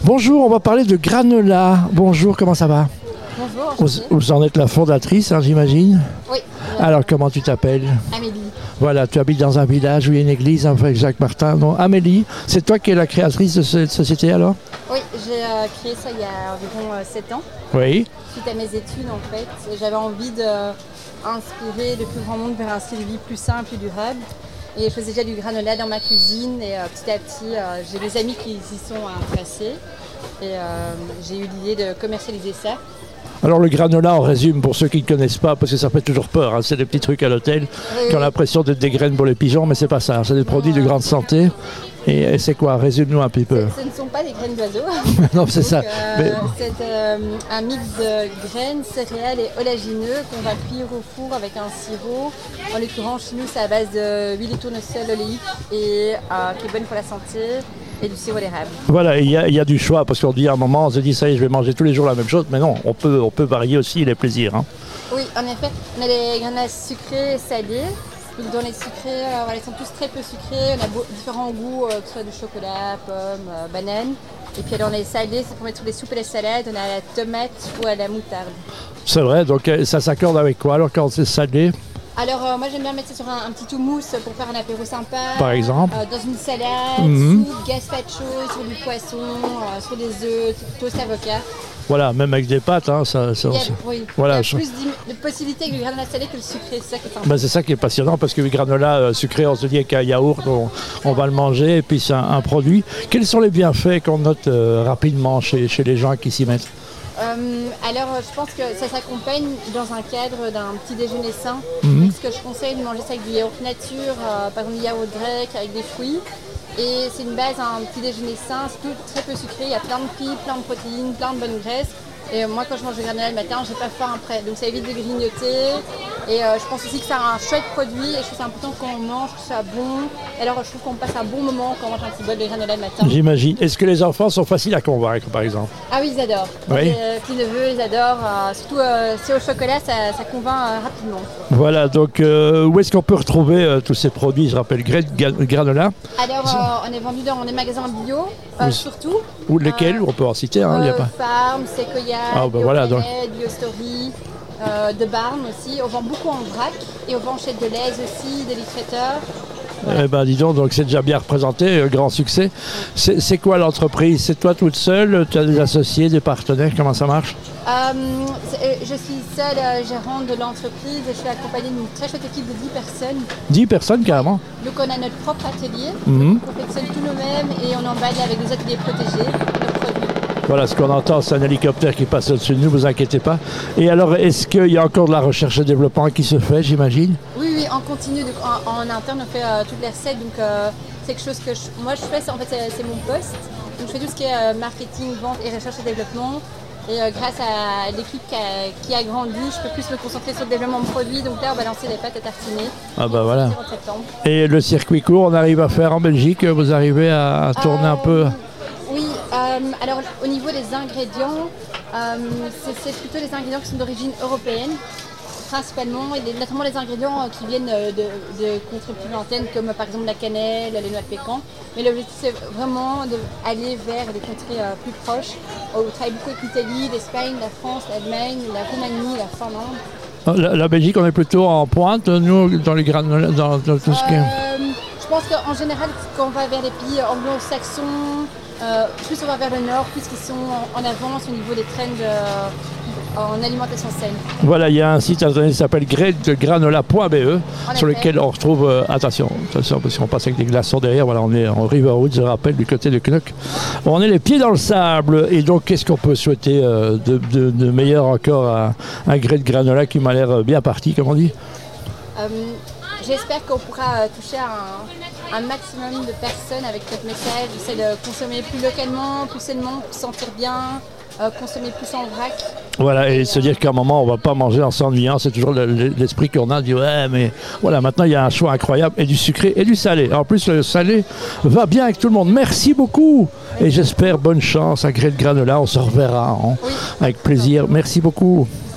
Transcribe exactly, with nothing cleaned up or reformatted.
Bonjour, on va parler de granola. Bonjour, comment ça va? Bonjour, vous, vous en êtes la fondatrice, hein, j'imagine? Oui. Alors, comment tu t'appelles? Amélie. Voilà, tu habites dans un village où il y a une église, hein, avec Jacques Martin. Non, Amélie, c'est toi qui es la créatrice de cette société alors? Oui, j'ai euh, créé ça il y a environ euh, sept ans. Oui. Suite à mes études, en fait, j'avais envie d'inspirer le plus grand monde vers un style de vie plus simple et durable. Et je faisais déjà du granola dans ma cuisine et euh, petit à petit, euh, j'ai des amis qui s'y sont intéressés. Et euh, j'ai eu l'idée de commercialiser ça. Alors le granola, on résume pour ceux qui ne connaissent pas, parce que ça fait toujours peur, hein, c'est des petits trucs à l'hôtel Oui, qui ont oui. l'impression d'être des graines pour les pigeons, mais c'est pas ça, c'est des produits de grande santé. Et, et c'est quoi? Résume-nous un petit peu. Ce ne sont pas des graines d'oiseaux. Non, c'est ça. Euh, Mais- C'est euh, un mix de graines, céréales et oléagineux qu'on va cuire au four avec un sirop. En l'occurrence, chez nous, c'est à base de huile de tournesol oléique et euh, qui est bonne pour la santé et du sirop d'érable. Voilà, il y, a- il y a du choix, parce qu'on dit à un moment, on se dit, ça y est, je vais manger tous les jours la même chose, mais non, on peut, on peut varier aussi les plaisirs. Hein. Oui, en effet, on a les granolas sucrés et salés. Donc dans les sucrés, euh, voilà, ils sont tous très peu sucrés. On a beau- différents goûts, euh, que ce soit du chocolat, pomme, euh, banane. Et puis dans les salés, c'est pour mettre sur les soupes et les salades. On a à la tomate ou à la moutarde. C'est vrai, donc euh, ça s'accorde avec quoi alors quand c'est salé? Alors euh, moi j'aime bien mettre ça sur un, un petit houmous pour faire un apéro sympa. Par exemple. Euh, dans une salade, Mhm. soupe, gazpacho, sur du poisson, euh, sur des œufs, toast avocat. Voilà, même avec des pâtes, hein, ça, ça- Il y a, ça- oui, Voilà, il y a je- plus d'im- de possibilités avec le granola salé que le sucré, c'est ça qui est sympa. ben, c'est ça qui est passionnant, parce que le granola euh, sucré, on se dit qu'un yaourt, on, on va le manger, et puis c'est un, un produit. Quels sont les bienfaits qu'on note euh, rapidement chez, chez les gens qui s'y mettent? Euh, alors euh, je pense que ça s'accompagne dans un cadre d'un petit déjeuner sain. Mhm. Donc, ce que je conseille de manger, c'est avec du yaourt nature, euh, par exemple du yaourt grec avec des fruits. Et c'est une base à un petit déjeuner sain, c'est tout très peu sucré, il y a plein de fibres, plein de protéines, plein de bonnes graisses. Et euh, moi quand je mange du granola le matin, j'ai pas faim après, donc ça évite de grignoter. Et euh, je pense aussi que c'est un chouette produit et je trouve que c'est important qu'on mange, que ce soit bon. Et alors je trouve qu'on passe un bon moment quand on mange un petit bol de granola le matin. J'imagine. Est-ce que les enfants sont faciles à convaincre, par exemple? Ah oui, ils adorent. Oui. Les euh, petits neveux, ils adorent. euh, surtout euh, si au chocolat, ça, ça convainc euh, rapidement. Voilà, donc euh, où est-ce qu'on peut retrouver euh, tous ces produits? Je rappelle, gra- ga- granola, Alors euh, on est vendu dans les magasins bio, euh, Oui. surtout. ou lesquels? On peut en citer, hein, il y a Euh, pas. Farm, Sequoia, Ah, bah voilà, donc. BioPlanet, BioStory, euh, de Barn aussi. On vend beaucoup en vrac et on vend chez Deleuze aussi, des traiteurs. Eh ben, dis donc, donc c'est déjà bien représenté, euh, grand succès. C'est c'est quoi l'entreprise? C'est toi toute seule? Tu as des associés, des partenaires? Comment ça marche? Euh, c'est- euh, je suis seule euh, gérante de l'entreprise et je suis accompagnée d'une très chouette équipe de dix personnes. Dix personnes carrément. Donc on a notre propre atelier, Mhm. on confectionne tout nous-mêmes et on emballe avec des ateliers protégés nos produits. Voilà, ce qu'on entend, c'est un hélicoptère qui passe au-dessus de nous, vous inquiétez pas. Et alors, est-ce qu'il y a encore de la recherche et développement qui se fait, j'imagine? Oui, oui, en continu, donc en, en interne, on fait euh, toutes les recettes. Donc, euh, c'est quelque chose que je- moi je fais, c'est- en fait, c'est c'est mon poste. Donc, je fais tout ce qui est euh, marketing, vente et recherche et développement. Et euh, grâce à l'équipe qui a, qui a grandi, je peux plus me concentrer sur le développement de produits. Donc là, on va lancer les pâtes à tartiner. Ah bah On va voilà. sortir en septembre. Et le circuit court, on arrive à faire en Belgique? Vous arrivez à, à tourner un peu? Euh, Oui, euh, alors au niveau des ingrédients, euh, c'est c'est plutôt les ingrédients qui sont d'origine européenne, principalement, et les- notamment les ingrédients euh, qui viennent euh, de, de contrées plus lointaines, comme euh, par exemple la cannelle, les noix de pécan. Mais l'objectif, c'est vraiment d'aller vers des contrées euh, plus proches. On travaille beaucoup avec l'Italie, l'Espagne, la France, l'Allemagne, la Roumanie, la Finlande. La, la Belgique, on est plutôt en pointe, nous, dans les granola, dans, dans tout ce qui est... Euh, je pense qu'en général, quand on va vers les pays anglo-saxons, euh, plus on va vers le nord, plus ils sont en, en avance au niveau des trends euh, en alimentation saine. Voilà, il y a un site internet qui s'appelle granola point b e, En sur effet. lequel on retrouve... euh, attention, attention, parce qu'on passe avec des glaçons derrière. Voilà, on est en Riverwood, je rappelle, du côté de Knock. On est les pieds dans le sable. Et donc, qu'est-ce qu'on peut souhaiter euh, de, de- de meilleur encore à un gré de granola qui m'a l'air euh, bien parti, comme on dit? Euh, J'espère qu'on pourra euh, toucher un, un maximum de personnes avec notre message. C'est de consommer plus localement, plus sainement, pour se sentir bien, euh, consommer plus en vrac. Voilà, et se dire qu'à un moment, on va pas manger en s'ennuyant, c'est toujours le- le- l'esprit qu'on a, on dit ouais, mais voilà, maintenant il y a un choix incroyable, et du sucré et du salé. En plus, le salé va bien avec tout le monde. Merci beaucoup, et j'espère bonne chance à Gré de Granola, on se reverra hein, Oui. avec plaisir. Merci beaucoup.